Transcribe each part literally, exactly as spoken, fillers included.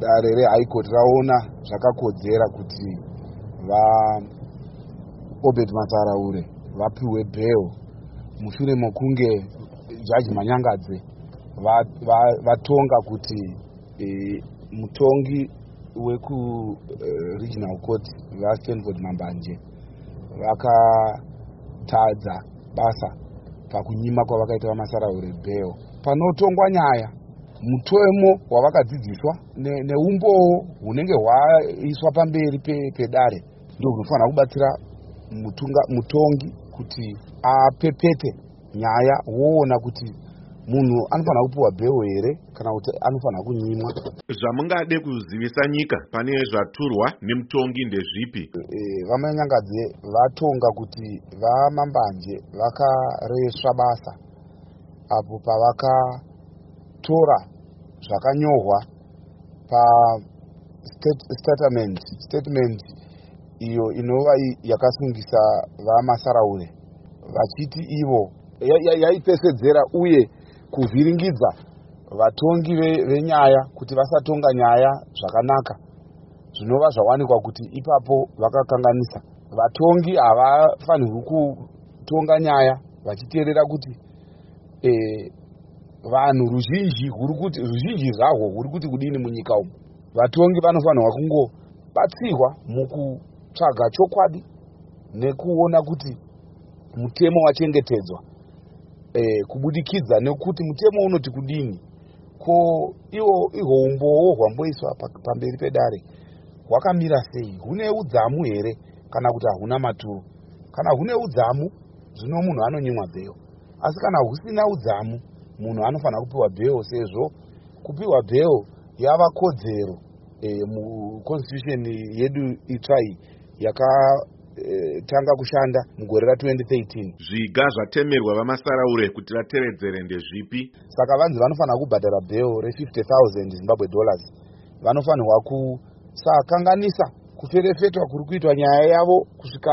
dare reHigh Court raona zvakakodzera kuti vaObed Masaraure vapiwe bail mushure mokunge Jaji Manyangadze vatonga kuti mutongi weku Regional Court vaStanford Mambanje vakatadza basa pakunyima kwavakaita vaMasaraure bail. Panotongwa nyaya, mutemo wavakadzidziswa neumboo hunenge hwaiswa pamberi pedare ndio hunofanira kubatsira mutongi kuti apepete nyaya woona kuti munhu anofanira kupiwa bail here kana kuti anofanira kunyimwa. Zvamungade kuzivisa nyika pane zvaturwa nemutongi ndezvipi? Vamanyangadze vatonga kuti vaMambanje vakaresva basa apo pavakatora zvakanyorwa pa statement statement iyo inova yakasungisa vaMasaraure vachiti ivo yaipesedzera uye kuvhiringidza vatongi venyaya kuti vasatonga nyaya zvakanaka, zvinova zvawanikwa kuti ipapo vakakanganisa. Vatongi havafanirwi kutonga nyaya vachiteerera kuti eh, vanhu ruzhinji kuti ruzhinji rwahwo huri kuti kudini munyika umu. Vatongi vanofanirwa kungobatsirwa mukutsvaga chokwadi nekuona kuti mutemo wachengetedzwa eh, kubudikidza nekuti mutemo unoti kudini. Ko iwo ihwo umboo hwamboiswa pamberi pedare hwakamira sei? Hune udzamu here kana kuti hahuna maturo? Kana hune udzamu zvino munhu anonyimwa bail, asi kana husina udzamu munhu anofanira kupiwa bail, sezvo kupiwa bail yava kodzero e, muconstitution yedu itsva iyi yakatanga kushanda mugore ra twenty thirteen. Zviga zvatemerwa vaMasaraure kuti vateredzere ndezvipi? Saka vanzi vanofanira kubhadhara bail re fifty thousand Zimbabwe dollars. Vanofanirwa kusakanganisa kuferefetwa kuri kuitwa nyaya yavo kusvika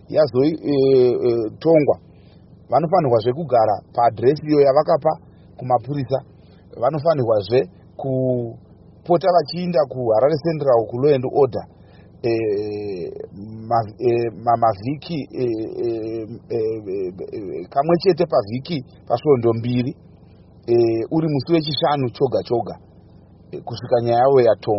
yazotongwa. E, e, vanofanirwazve kugara paadresi iyo yavakapa kumapurisa. Vanofanirwazve kupota vachiinda kuHarare Central kuLaw and Order e, ma, e, mamavhiki e, e, e, e, kamwe chete pavhiki pasvondo mbiri e, uri musi wechishanu choga choga e, kusvika nyaya yavo yatongwa.